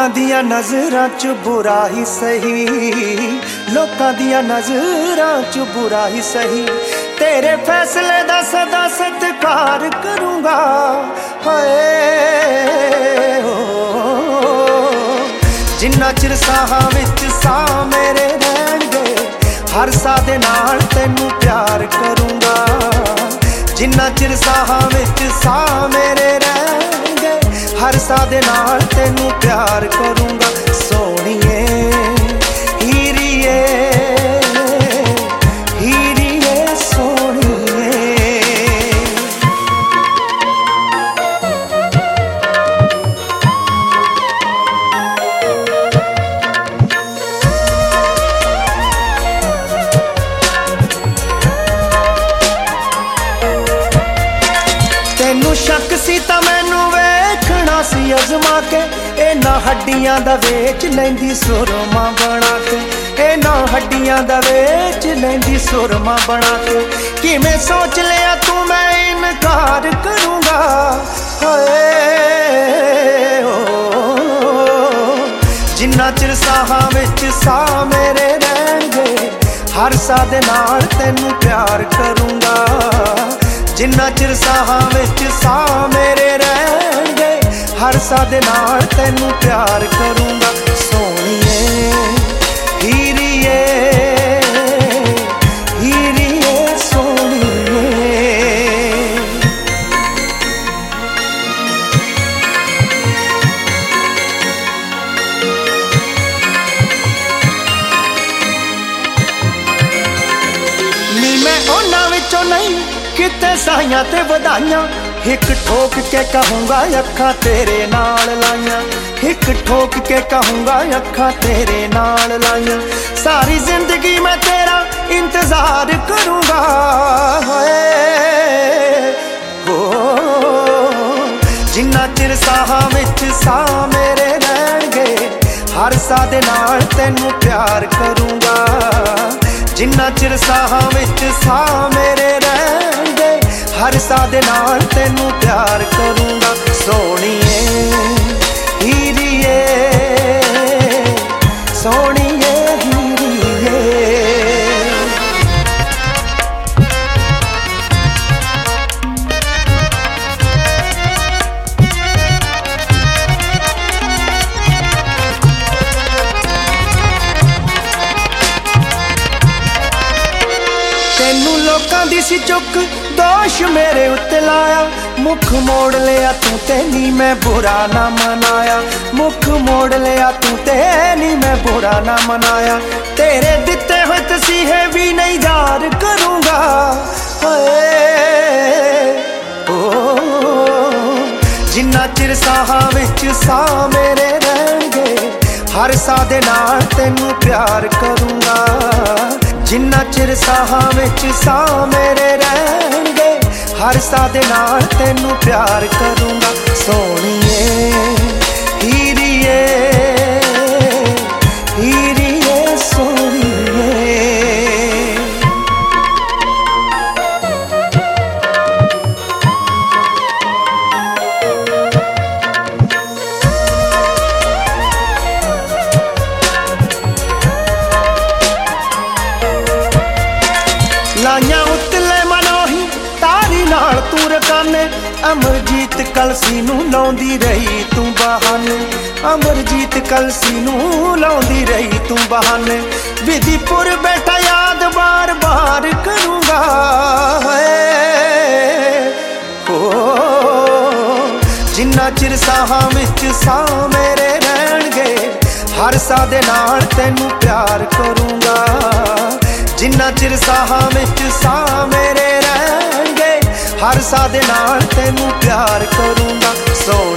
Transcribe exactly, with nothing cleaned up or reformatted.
लोकां दियां नज़रां च बुरा ही सही, लोकां दियां नज़रां च बुरा ही सही, तेरे फैसले दा सदा सत्कार करूंगा। हाय हो जिन्ना चिर साहां विच साह मेरे रहणगे, हर साह दे नाल तैनू प्यार करूंगा। जिन्ना चिर साहां विच साह मेरे रहणगे, हर साह दे नाल तैनू प्यार करूंगा। सोहणीए हीरीए हीरीए सोहणीए, तैनू शक सी तां मैनू वेखना सी अजमा के, इन्हां हड्डियां दा वेच लैंदी सुरमा बना के, इन्हां हड्डियां दा वेच लैंदी सुरमा बना के। किवें सोच लिया तू मैं इनकार करूंगा। हाय हो जिन्ना चिर साहां विच साह मेरे रहणगे, हर साह दे नाल तैनू प्यार करूंगा। जिन्ना चिर साहां विच साह मेरे रहणगे, हर साह दे नाल तैनू प्यार करूंगा। सोहणीए हीरीए हीरीए सोहणीए, नी मैं उन्हां विचों नहीं किते साइयां ते वधाइयां, हिक ठोक के कहूंगा अखां तेरे नाल लाइयां, हिक ठोक के कहूंगा अखां तेरे नाल लाइयां। सारी जिंदगी मैं तेरा इंतजार करूंगा। हो जिन्ना चिर साहां विच साह मेरे रहणगे, हर साह दे नाल तैनू प्यार करूंगा। जिन्ना चिर साहां विच साह मेरे रहणगे, हर साह दे नाल तैनू प्यार करूंगा। सोहणीए हीरीए सोहणीए हीरीए, तैनू लोकां दी सी चुक दोष मेरे उत्ते लाया, मुख मोड़ लिया तू ते नी मैं बुरा ना मनाया, मुख मोड़ लिया तू ते नी मैं बुरा ना मनाया। तेरे दिते हुए तसीहे भी नहीं जार करूंगा। ओ जिन्ना चिर साहां विच साह मेरे रहणगे, हर साह दे नाल तैनू प्यार करूंगा। जिन्ना चिर साहां विच साह मेरे रहणगे, हर साह दे नाल तैनू प्यार करूंगा। सोहणीए हीरीए हीरीए सोहणीए, लाइयां उतले मनोही तारी नाल तू रकाने, अमरजीत कलसी नू लाउंदी रही तू बहाने, अमरजीत कलसी नू लाउंदी रही तू बहाने। विधिपुर बैठा याद बार बार करूंगा। ओ जिन्ना चिर साहां विच साह मेरे रहणगे, हर साह दे नाल तैनू प्यार करूंगा। जिन्ना चिर साहां विच साह मेरे रहणगे, हर साह दे नाल तैनू प्यार करूंगा। सो